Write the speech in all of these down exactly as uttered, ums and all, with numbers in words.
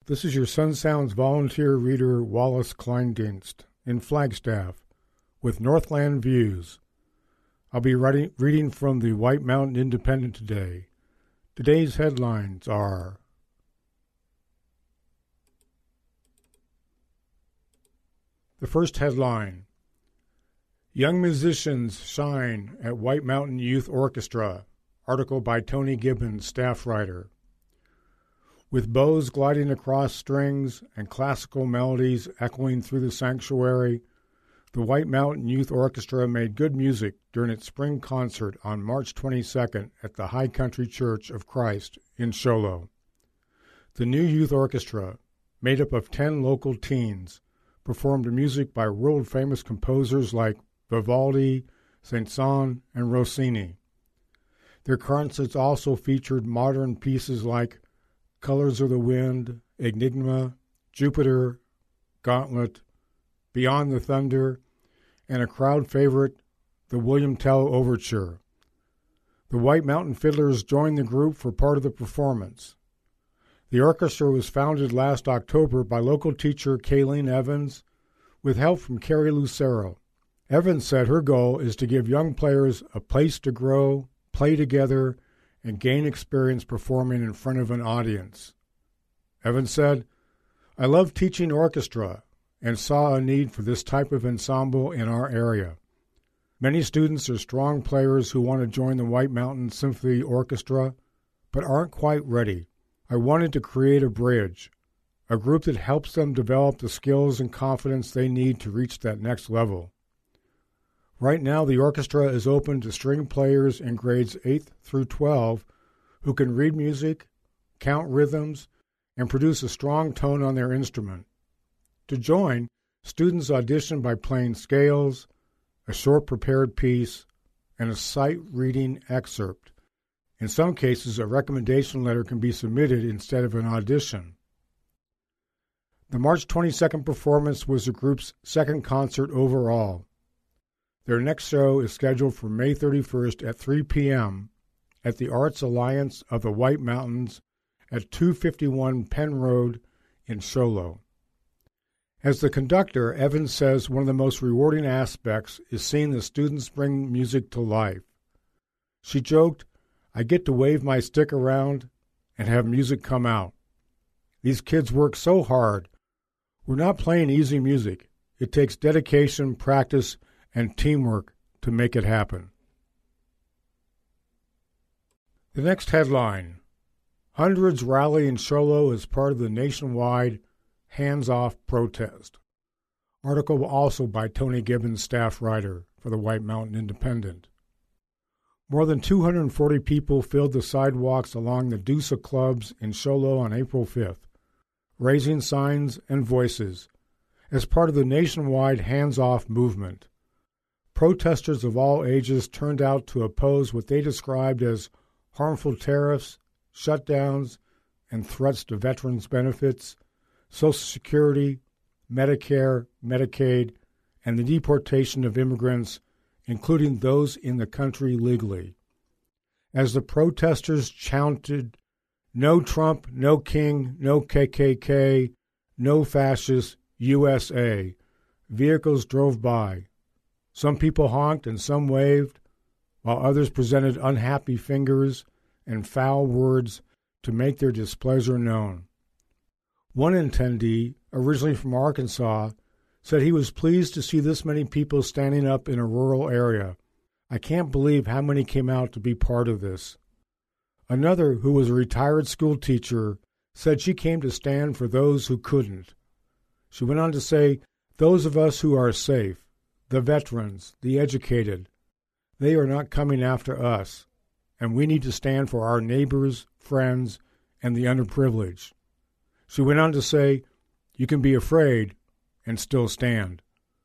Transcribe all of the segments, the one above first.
This is your Sun Sounds volunteer reader Wallace Kleindienst in Flagstaff with Northland Views. I'll be writing, reading from the White Mountain Independent today. Today's headlines are: the first headline, Young Musicians Shine at White Mountain Youth Orchestra, article by Tony Gibbons, staff writer. With bows gliding across strings and classical melodies echoing through the sanctuary, the White Mountain Youth Orchestra made good music during its spring concert on March twenty-second at the High Country Church of Christ in Show Low. The new youth orchestra, made up of ten local teens, performed music by world-famous composers like Vivaldi, Saint-Saëns, and Rossini. Their concerts also featured modern pieces like Colors of the Wind, Enigma, Jupiter, Gauntlet, Beyond the Thunder, and a crowd favorite, the William Tell Overture. The White Mountain Fiddlers joined the group for part of the performance. The orchestra was founded last October by local teacher Kayleen Evans with help from Carrie Lucero. Evans said her goal is to give young players a place to grow, play together, and gain experience performing in front of an audience. Evans said, "I love teaching orchestra and saw a need for this type of ensemble in our area. Many students are strong players who want to join the White Mountain Symphony Orchestra, but aren't quite ready. I wanted to create a bridge, a group that helps them develop the skills and confidence they need to reach that next level." Right now, the orchestra is open to string players in grades eight through twelve who can read music, count rhythms, and produce a strong tone on their instrument. To join, students audition by playing scales, a short prepared piece, and a sight-reading excerpt. In some cases, a recommendation letter can be submitted instead of an audition. The March twenty-second performance was the group's second concert overall. Their next show is scheduled for May thirty-first at three p.m. at the Arts Alliance of the White Mountains at two fifty-one Penn Road in Show Low. As the conductor, Evans says one of the most rewarding aspects is seeing the students bring music to life. She joked, "I get to wave my stick around and have music come out. These kids work so hard. We're not playing easy music. It takes dedication, practice, and teamwork to make it happen." The next headline, Hundreds Rally in Show Low as part of the nationwide Hands Off protest. Article also by Tony Gibbons, staff writer for the White Mountain Independent. More than two hundred forty people filled the sidewalks along the Deusa clubs in Show Low on April fifth, raising signs and voices as part of the nationwide Hands Off movement. Protesters of all ages turned out to oppose what they described as harmful tariffs, shutdowns, and threats to veterans' benefits, Social Security, Medicare, Medicaid, and the deportation of immigrants, including those in the country legally. As the protesters chanted, "No Trump, no King, no K K K, no fascist, U S A," vehicles drove by. Some people honked and some waved, while others presented unhappy fingers and foul words to make their displeasure known. One attendee, originally from Arkansas, said he was pleased to see this many people standing up in a rural area. "I can't believe how many came out to be part of this." Another, who was a retired school teacher, said she came to stand for those who couldn't. She went on to say, "Those of us who are safe, the veterans, the educated, they are not coming after us, and we need to stand for our neighbors, friends, and the underprivileged." She went on to say, "You can be afraid and still stand."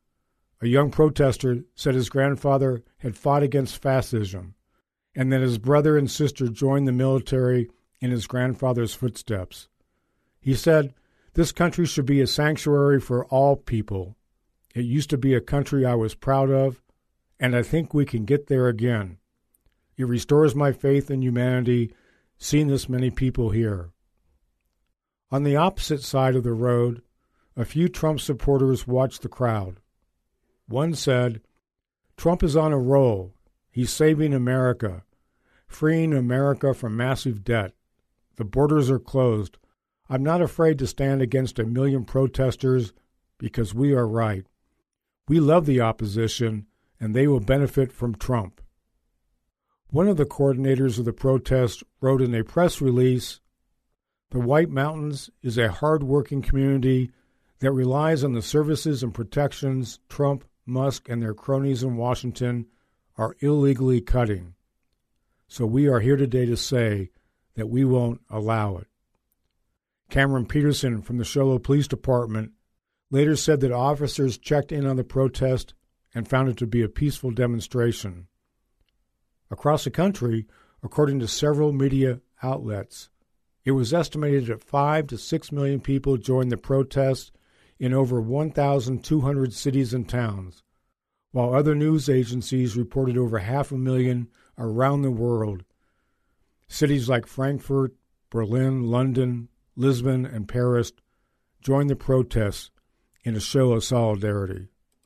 A young protester said his grandfather had fought against fascism, and that his brother and sister joined the military in his grandfather's footsteps. He said, "This country should be a sanctuary for all people. It used to be a country I was proud of, and I think we can get there again. It restores my faith in humanity, seeing this many people here." On the opposite side of the road, a few Trump supporters watched the crowd. One said, "Trump is on a roll. He's saving America, freeing America from massive debt. The borders are closed. I'm not afraid to stand against a million protesters because we are right. We love the opposition, and they will benefit from Trump." One of the coordinators of the protest wrote in a press release, "The White Mountains is a hard-working community that relies on the services and protections Trump, Musk, and their cronies in Washington are illegally cutting. So we are here today to say that we won't allow it." Cameron Peterson from the Show Low Police Department later said that officers checked in on the protest and found it to be a peaceful demonstration. Across the country, according to several media outlets, it was estimated that five to six million people joined the protest in over one thousand two hundred cities and towns, while other news agencies reported over half a million around the world. Cities like Frankfurt, Berlin, London, Lisbon, and Paris joined the protests in a show of solidarity.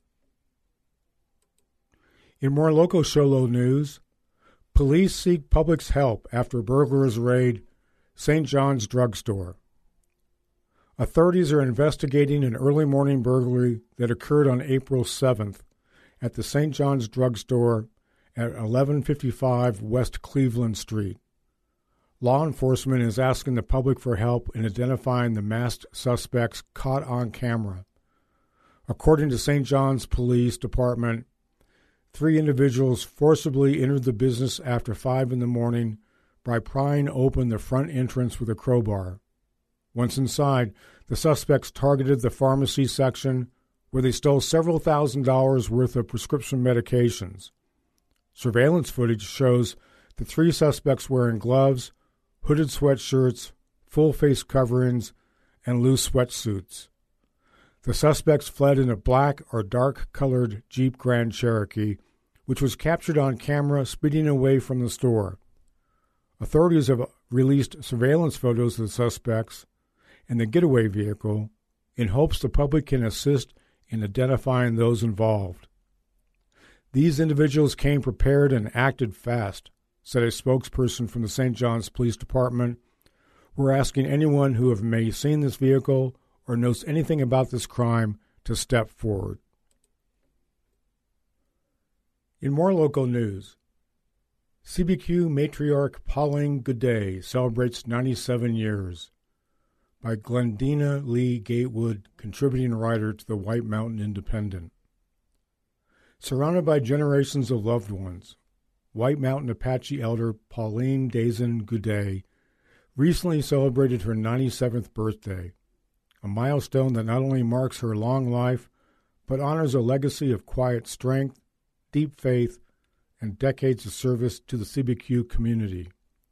In more local Show Low news, police seek public's help after burglars raid Saint John's drugstore. Authorities are investigating an early morning burglary that occurred on April seventh at the Saint John's drugstore at eleven fifty-five West Cleveland Street. Law enforcement is asking the public for help in identifying the masked suspects caught on camera. According to Saint John's Police Department, three individuals forcibly entered the business after five in the morning by prying open the front entrance with a crowbar. Once inside, the suspects targeted the pharmacy section, where they stole several thousand dollars worth of prescription medications. Surveillance footage shows the three suspects wearing gloves, hooded sweatshirts, full face coverings, and loose sweatsuits. The suspects fled in a black or dark-colored Jeep Grand Cherokee, which was captured on camera speeding away from the store. Authorities have released surveillance photos of the suspects and the getaway vehicle in hopes the public can assist in identifying those involved. "These individuals came prepared and acted fast," said a spokesperson from the Saint John's Police Department. "We're asking anyone who have may seen this vehicle or knows anything about this crime to step forward." In more local news, C B Q matriarch Pauline Goode celebrates ninety-seven years, by Glendina Lee Gatewood, contributing writer to the White Mountain Independent. Surrounded by generations of loved ones, White Mountain Apache elder Pauline Dazen Goode recently celebrated her ninety-seventh birthday, a milestone that not only marks her long life, but honors a legacy of quiet strength, deep faith, and decades of service to the C B Q community.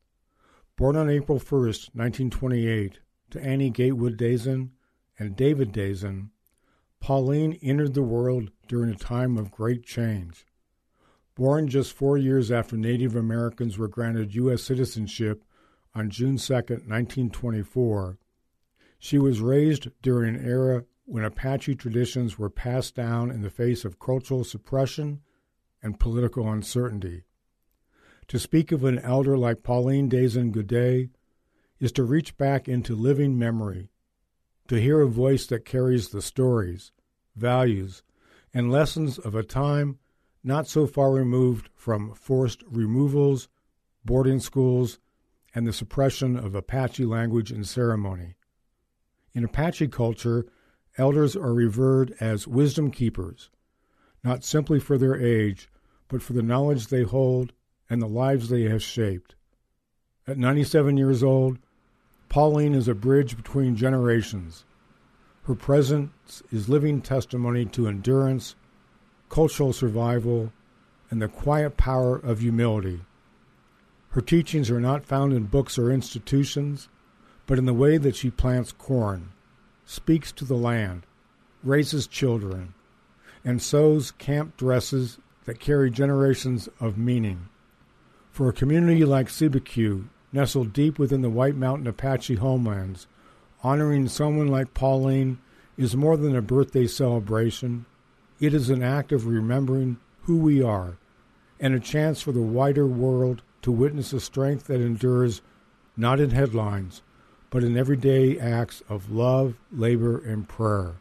Born on April first, nineteen twenty-eight, to Annie Gatewood Dazen and David Dazen, Pauline entered the world during a time of great change. Born just four years after Native Americans were granted U S citizenship on June second, nineteen twenty-four, she was raised during an era when Apache traditions were passed down in the face of cultural suppression and political uncertainty. To speak of an elder like Pauline Dazen Goode is to reach back into living memory, to hear a voice that carries the stories, values, and lessons of a time not so far removed from forced removals, boarding schools, and the suppression of Apache language and ceremony. In Apache culture, elders are revered as wisdom keepers, not simply for their age, but for the knowledge they hold and the lives they have shaped. At ninety-seven years old, Pauline is a bridge between generations. Her presence is living testimony to endurance, cultural survival, and the quiet power of humility. Her teachings are not found in books or institutions, but in the way that she plants corn, speaks to the land, raises children, and sews camp dresses that carry generations of meaning. For a community like C B Q, nestled deep within the White Mountain Apache homelands, Honoring someone like Pauline is more than a birthday celebration. It is an act of remembering who we are and a chance for the wider world to witness a strength that endures not in headlines, but in everyday acts of love, labor, and prayer.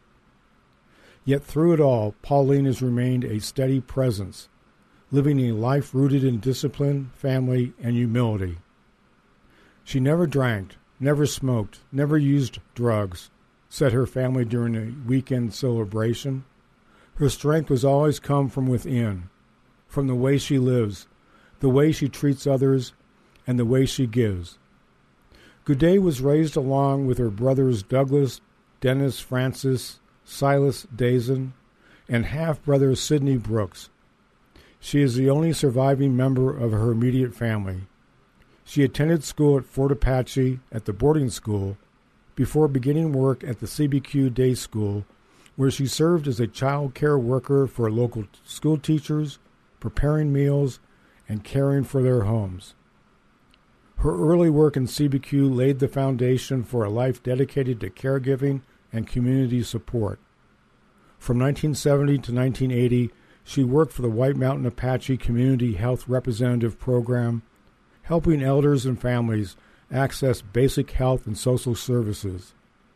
Yet through it all, Pauline has remained a steady presence, living a life rooted in discipline, family, and humility. She never drank, never smoked, never used drugs, said her family during a weekend celebration. Her strength has always come from within, from the way she lives, the way she treats others, and the way she gives. Goudet was raised along with her brothers Douglas, Dennis Francis, Silas Dazen, and half-brother Sidney Brooks. She is the only surviving member of her immediate family. She attended school at Fort Apache at the boarding school before beginning work at the C B Q Day School, where she served as a child care worker for local school teachers, preparing meals, and caring for their homes. Her early work in C B Q laid the foundation for a life dedicated to caregiving and community support. From nineteen seventy to nineteen eighty, she worked for the White Mountain Apache Community Health Representative Program, helping elders and families access basic health and social services.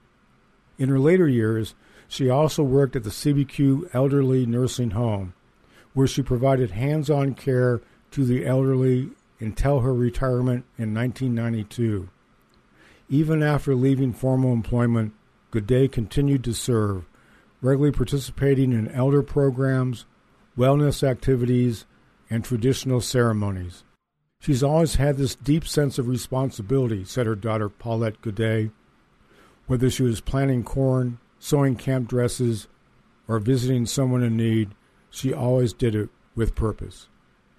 In her later years, she also worked at the C B Q Elderly Nursing Home, where she provided hands-on care to the elderly until her retirement in nineteen ninety-two. Even after leaving formal employment, Goudet continued to serve, regularly participating in elder programs, wellness activities, and traditional ceremonies. She's always had this deep sense of responsibility, said her daughter Paulette Goudet. Whether she was planting corn, sewing camp dresses, or visiting someone in need, she always did it with purpose.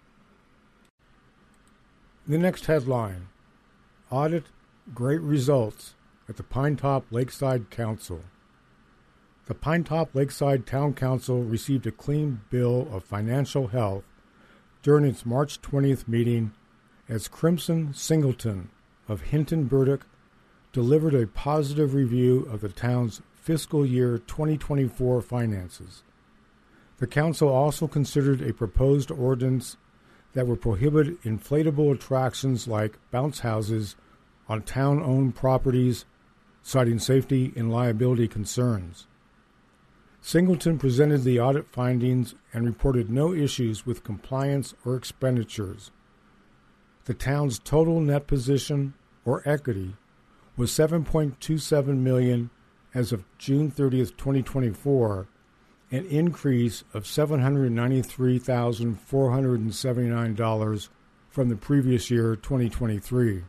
The next headline: Audit, Great Results at the Pinetop Lakeside Council. The Pinetop Lakeside Town Council received a clean bill of financial health during its March twentieth meeting as Crimson Singleton of Hinton Burdick delivered a positive review of the town's fiscal year twenty twenty-four finances. The council also considered a proposed ordinance that would prohibit inflatable attractions like bounce houses on town-owned properties, citing safety and liability concerns. Singleton presented the audit findings and reported no issues with compliance or expenditures. The town's total net position, or equity, was seven point two seven million dollars as of June thirtieth, twenty twenty-four, an increase of seven hundred ninety-three thousand four hundred seventy-nine dollars from the previous year, twenty twenty-three.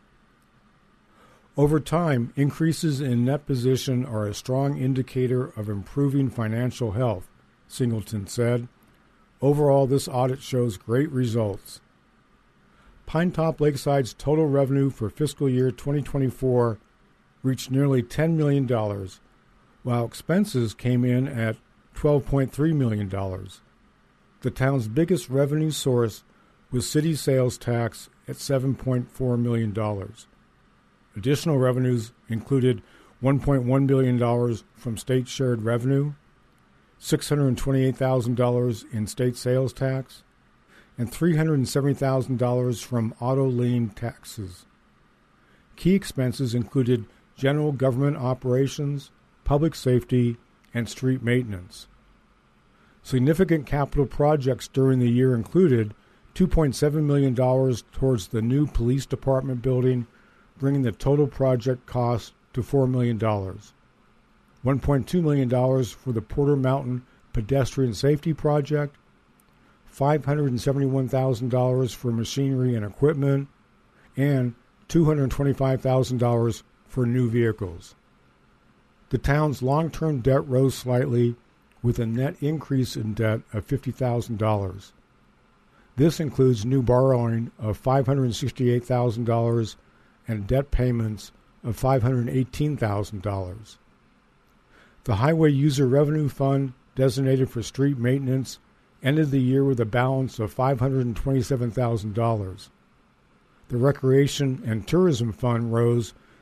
Over time, increases in net position are a strong indicator of improving financial health, Singleton said. Overall, this audit shows great results. Pinetop Lakeside's total revenue for fiscal year twenty twenty-four reached nearly ten million dollars, while expenses came in at twelve point three million dollars. The town's biggest revenue source was city sales tax at seven point four million dollars. Additional revenues included one point one billion dollars from state shared revenue, six hundred twenty-eight thousand dollars in state sales tax, and three hundred seventy thousand dollars from auto lien taxes. Key expenses included general government operations, public safety, and street maintenance. Significant capital projects during the year included two point seven million dollars towards the new police department building, bringing the total project cost to four million dollars. one point two million dollars for the Porter Mountain Pedestrian Safety Project, five hundred seventy-one thousand dollars for machinery and equipment, and two hundred twenty-five thousand dollars for new vehicles. The town's long-term debt rose slightly, with a net increase in debt of fifty thousand dollars. This includes new borrowing of five hundred sixty-eight thousand dollars and debt payments of five hundred eighteen thousand dollars. The Highway User Revenue Fund, designated for street maintenance, ended the year with a balance of five hundred twenty-seven thousand dollars. The Recreation and Tourism Fund rose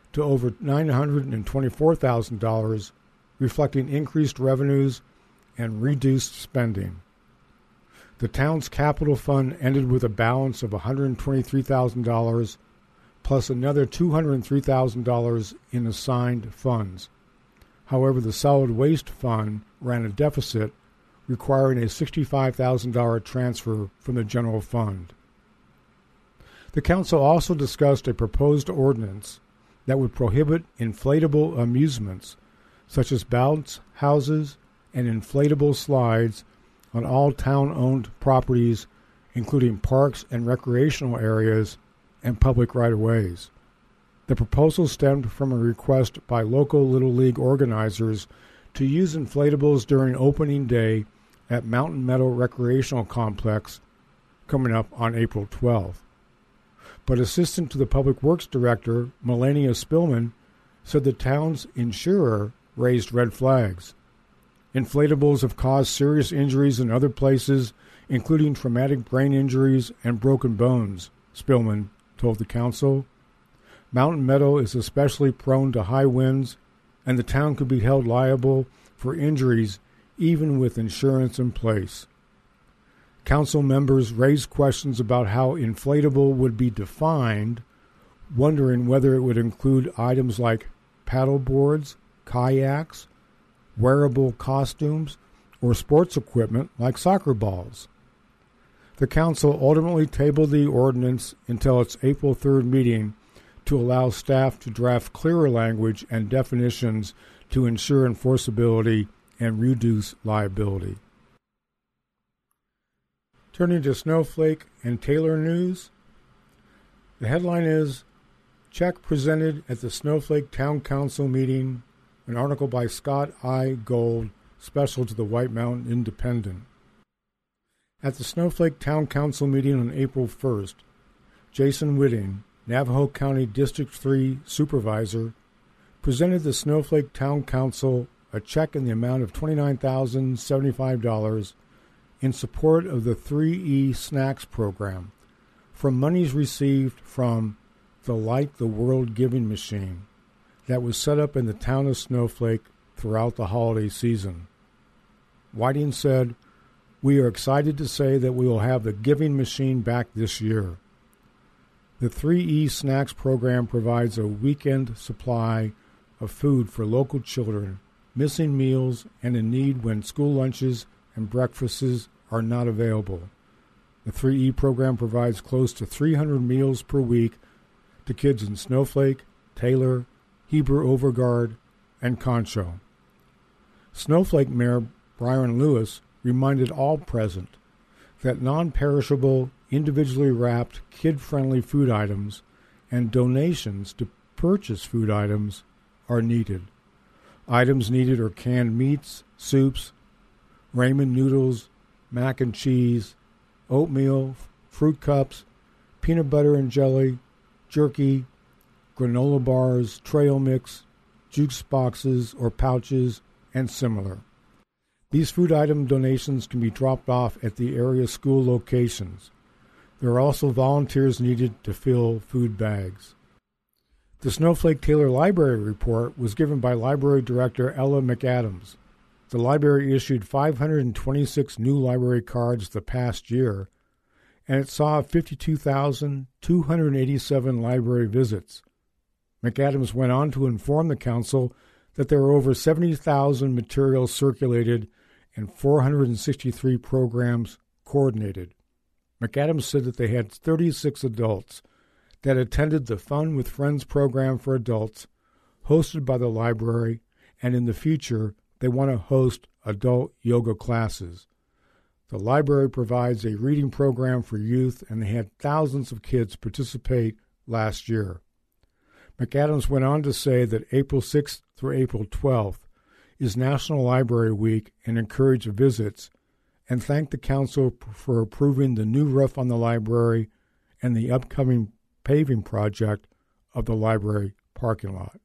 to over nine hundred twenty-four thousand dollars, reflecting increased revenues and reduced spending. The town's capital fund ended with a balance of one hundred twenty-three thousand dollars plus another two hundred three thousand dollars in assigned funds. However, the solid waste fund ran a deficit, requiring a sixty-five thousand dollars transfer from the general fund. The council also discussed a proposed ordinance that would prohibit inflatable amusements, such as bounce houses and inflatable slides, on all town-owned properties, including parks and recreational areas and public right-of-ways. The proposal stemmed from a request by local Little League organizers to use inflatables during opening day at Mountain Meadow Recreational Complex coming up on April twelfth. But Assistant to the Public Works Director, Melania Spillman, said the town's insurer raised red flags. Inflatables have caused serious injuries in other places, including traumatic brain injuries and broken bones, Spillman told the council. Mountain Meadow is especially prone to high winds, and the town could be held liable for injuries even with insurance in place. Council members raised questions about how inflatable would be defined, wondering whether it would include items like paddle boards, kayaks, wearable costumes, or sports equipment like soccer balls. The council ultimately tabled the ordinance until its April third meeting to allow staff to draft clearer language and definitions to ensure enforceability and reduce liability. Turning to Snowflake and Taylor news, the headline is, Check presented at the Snowflake Town Council meeting, an article by Scott I. Gold, special to the White Mountain Independent. At the Snowflake Town Council meeting on April first, Jason Whitting, Navajo County District three Supervisor, presented the Snowflake Town Council a check in the amount of twenty-nine thousand seventy-five dollars in support of the three E Snacks program from monies received from the Light the World Giving Machine that was set up in the town of Snowflake throughout the holiday season. Whiting said, "We are excited to say that we will have the giving machine back this year. The three E Snacks program provides a weekend supply of food for local children missing meals and in need when school lunches and breakfasts are not available. The three E program provides close to three hundred meals per week to kids in Snowflake, Taylor, Heber Overgaard, and Concho." Snowflake Mayor Byron Lewis reminded all present that non-perishable, individually wrapped, kid-friendly food items and donations to purchase food items are needed. Items needed are canned meats, soups, ramen noodles, mac and cheese, oatmeal, fruit cups, peanut butter and jelly, jerky, granola bars, trail mix, juice boxes or pouches, and similar. These food item donations can be dropped off at the area school locations. There are also volunteers needed to fill food bags. The Snowflake Taylor Library report was given by Library Director Ella McAdams. The library issued five hundred twenty-six new library cards the past year, and it saw fifty-two thousand two hundred eighty-seven library visits. McAdams went on to inform the council that there were over seventy thousand materials circulated and four hundred sixty-three programs coordinated. McAdams said that they had thirty-six adults that attended the Fun with Friends program for adults hosted by the library, and in the future they want to host adult yoga classes. The library provides a reading program for youth, and they had thousands of kids participate last year. McAdams went on to say that April sixth through April twelfth is National Library Week and encouraged visits, and thanked the council for approving the new roof on the library and the upcoming paving project of the library parking lot.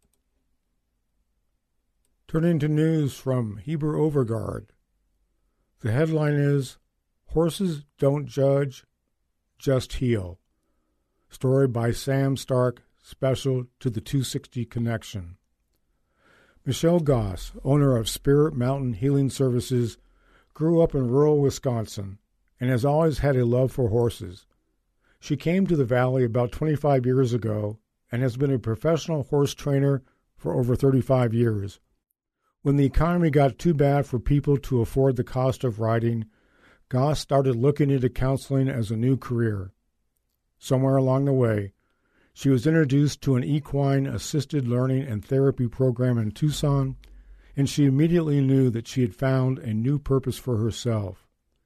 Turning to news from Heber Overgaard. The headline is, Horses Don't Judge, Just Heal. Story by Sam Stark, special to the two sixty connection. Michelle Goss, owner of Spirit Mountain Healing Services, grew up in rural Wisconsin and has always had a love for horses. She came to the valley about twenty-five years ago and has been a professional horse trainer for over thirty-five years. When the economy got too bad for people to afford the cost of riding, Goss started looking into counseling as a new career. Somewhere along the way, she was introduced to an equine assisted learning and therapy program in Tucson, and she immediately knew that she had found a new purpose for herself.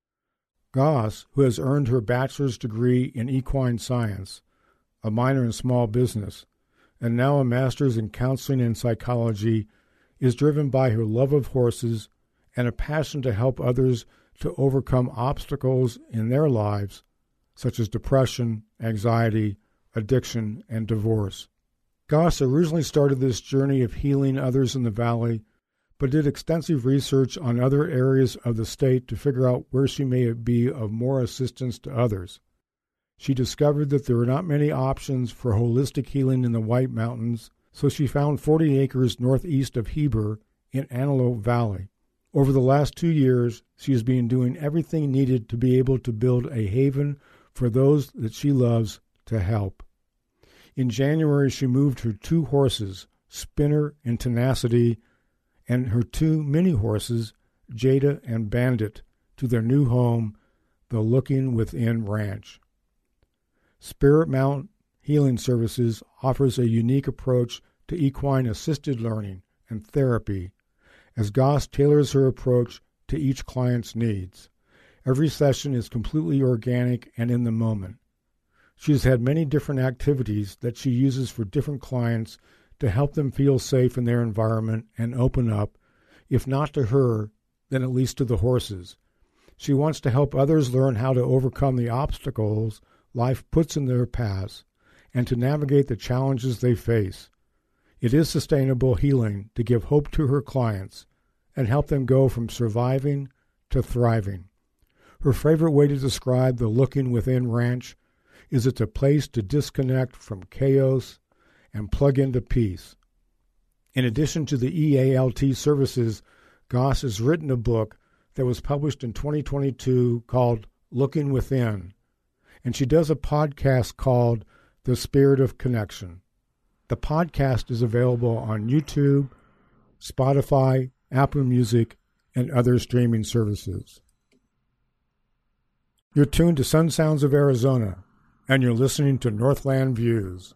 Goss, who has earned her bachelor's degree in equine science, a minor in small business, and now a master's in counseling and psychology, is driven by her love of horses and a passion to help others to overcome obstacles in their lives, such as depression, anxiety, addiction, and divorce. Goss originally started this journey of healing others in the valley, but did extensive research on other areas of the state to figure out where she may be of more assistance to others. She discovered that there were not many options for holistic healing in the White Mountains, so she found forty acres northeast of Heber in Antelope Valley. Over the last two years, she has been doing everything needed to be able to build a haven for those that she loves to help. In January, she moved her two horses, Spinner and Tenacity, and her two mini horses, Jada and Bandit, to their new home, the Looking Within Ranch. Spirit Mountain Healing Services offers a unique approach to equine assisted learning and therapy, as Goss tailors her approach to each client's needs. Every session is completely organic and in the moment. She has had many different activities that she uses for different clients to help them feel safe in their environment and open up, if not to her, then at least to the horses. She wants to help others learn how to overcome the obstacles life puts in their paths and to navigate the challenges they face. It is sustainable healing to give hope to her clients and help them go from surviving to thriving. Her favorite way to describe the Looking Within Ranch is it's a place to disconnect from chaos and plug into peace. In addition to the E A L T services, Goss has written a book that was published in twenty twenty-two called Looking Within, and she does a podcast called The Spirit of Connection. The podcast is available on YouTube, Spotify, Apple Music, and other streaming services. You're tuned to Sun Sounds of Arizona, and you're listening to Northland Views.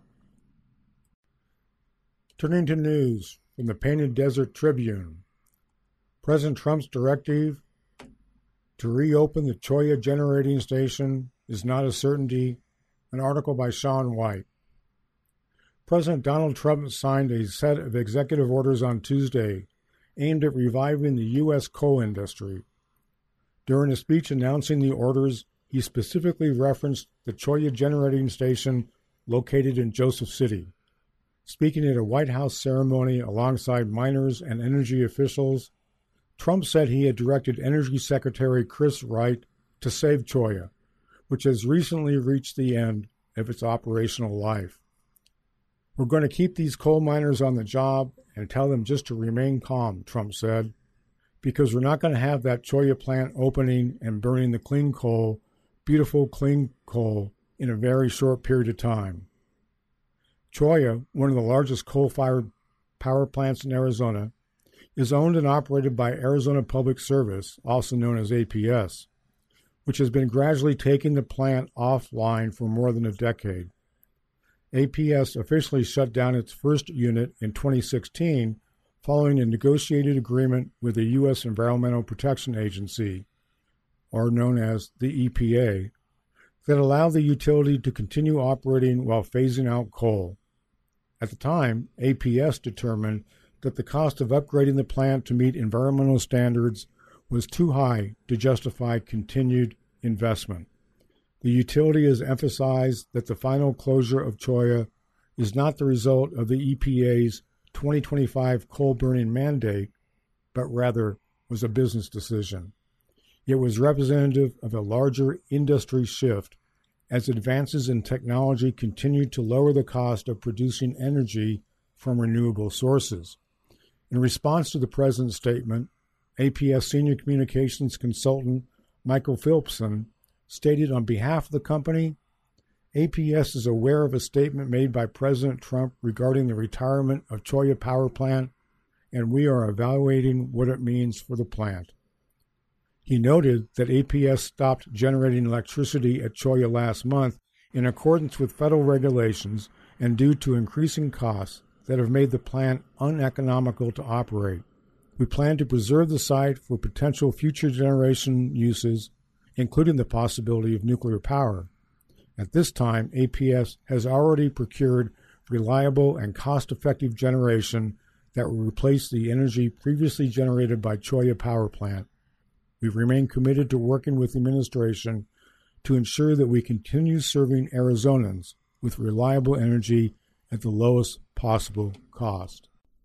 Turning to news from the Painted Desert Tribune. President Trump's directive to reopen the Cholla generating station is not a certainty, an article by Sean White. President Donald Trump signed a set of executive orders on Tuesday aimed at reviving the U S coal industry. During a speech announcing the orders, he specifically referenced the Cholla generating station located in Joseph City. Speaking at a White House ceremony alongside miners and energy officials, Trump said he had directed Energy Secretary Chris Wright to save Cholla, which has recently reached the end of its operational life. We're going to keep these coal miners on the job and tell them just to remain calm, Trump said, because we're not going to have that Cholla plant opening and burning the clean coal, beautiful clean coal, in a very short period of time. Cholla, one of the largest coal-fired power plants in Arizona, is owned and operated by Arizona Public Service, also known as A P S, which has been gradually taking the plant offline for more than a decade. A P S officially shut down its first unit in twenty sixteen following a negotiated agreement with the U S Environmental Protection Agency, or known as the E P A, that allowed the utility to continue operating while phasing out coal. At the time, A P S determined that the cost of upgrading the plant to meet environmental standards was too high to justify continued investment. The utility has emphasized that the final closure of Cholla is not the result of the E P A's twenty twenty-five coal burning mandate, but rather was a business decision. It was representative of a larger industry shift as advances in technology continue to lower the cost of producing energy from renewable sources. In response to the President's statement, A P S Senior Communications Consultant Michael Philipson stated on behalf of the company, A P S is aware of a statement made by President Trump regarding the retirement of Cholla Power Plant, and we are evaluating what it means for the plant. He noted that A P S stopped generating electricity at Cholla last month in accordance with federal regulations and due to increasing costs that have made the plant uneconomical to operate. We plan to preserve the site for potential future generation uses, including the possibility of nuclear power. At this time, A P S has already procured reliable and cost-effective generation that will replace the energy previously generated by Cholla Power Plant. We remain committed to working with the administration to ensure that we continue serving Arizonans with reliable energy at the lowest possible cost.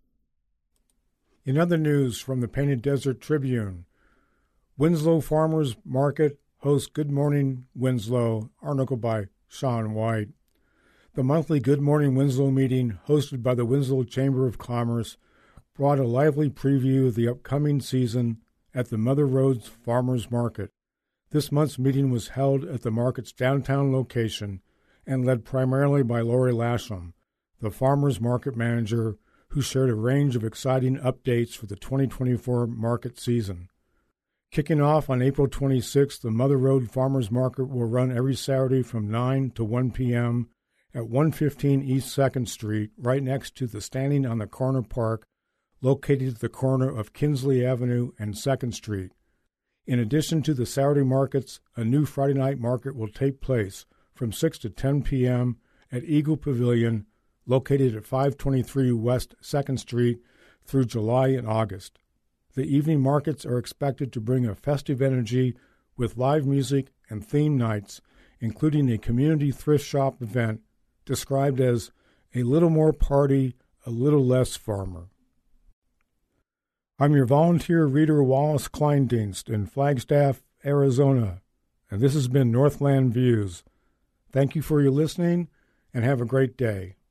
In other news from the Painted Desert Tribune, Winslow Farmers Market hosts Good Morning Winslow, article by Sean White. The monthly Good Morning Winslow meeting hosted by the Winslow Chamber of Commerce brought a lively preview of the upcoming season at the Mother Roads Farmers Market. This month's meeting was held at the market's downtown location and led primarily by Lori Lasham, the farmers market manager, who shared a range of exciting updates for the twenty twenty-four market season. Kicking off on April twenty-sixth, the Mother Road Farmers Market will run every Saturday from nine to one p.m. at one fifteen East second Street, right next to the Standing on the Corner Park, located at the corner of Kinsley Avenue and second Street. In addition to the Saturday markets, a new Friday night market will take place from six to ten p.m. at Eagle Pavilion, located at five twenty-three West second Street, through July and August. The evening markets are expected to bring a festive energy with live music and theme nights, including a community thrift shop event described as a little more party, a little less farmer. I'm your volunteer reader, Wallace Kleindienst, in Flagstaff, Arizona, and this has been Northland Views. Thank you for your listening, and have a great day.